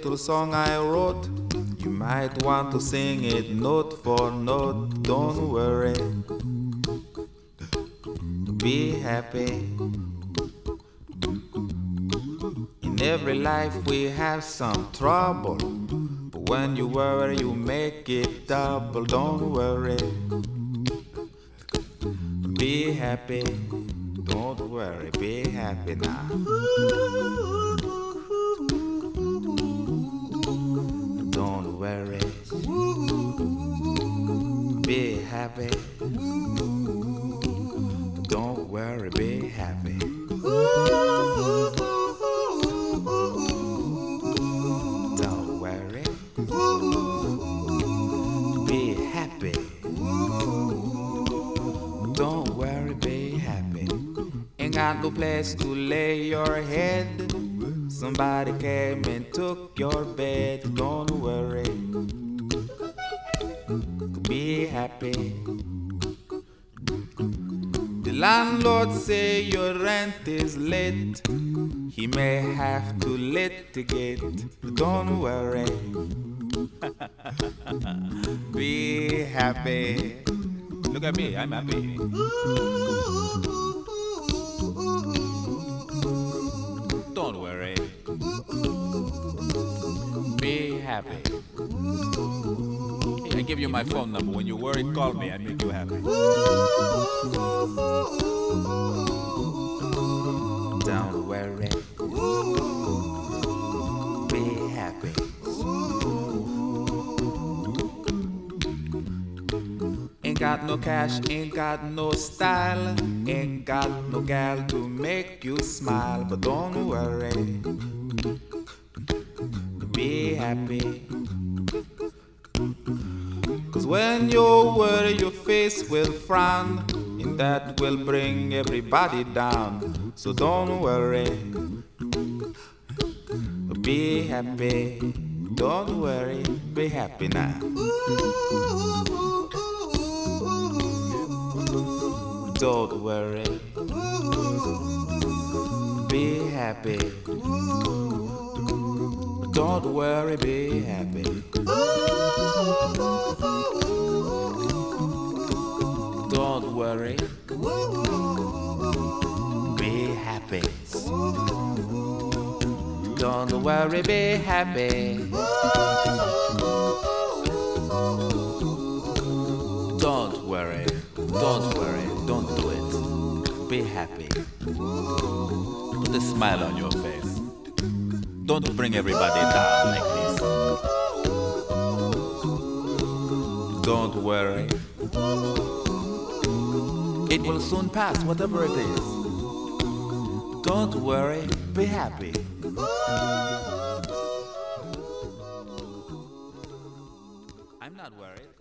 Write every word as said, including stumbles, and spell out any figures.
little song I wrote. You might want to sing it note for note. Don't worry, be happy. In every life we have some trouble, but when you worry you make it double. Don't worry, be happy. Don't worry, be happy now. Don't worry, be happy. Don't worry, be happy. Don't worry, be happy. Don't worry, be happy. Ain't got no place to lay your head. Somebody came and took your bed. Don't worry, be happy. The landlord say your rent is late. He may have to litigate. Don't worry, be happy. Look at me, I'm happy. Don't worry, be happy. Hey, I give you my phone number. When you're worried, call me. I make you happy. Don't worry, be happy. Ain't got no cash, ain't got no style, ain't got no gal to make you smile. But don't worry, be happy. Cause when you worry your face will frown, and that will bring everybody down. So don't worry, be happy. Don't worry, be happy now. Don't worry, be happy. Don't worry, be happy. Don't worry, be happy. Don't worry, be happy. Don't worry, don't worry, don't do it. Be happy. Put a smile on your face. Don't bring everybody down like this. Don't worry, it will soon pass, whatever it is. Don't worry, be happy. I'm not worried.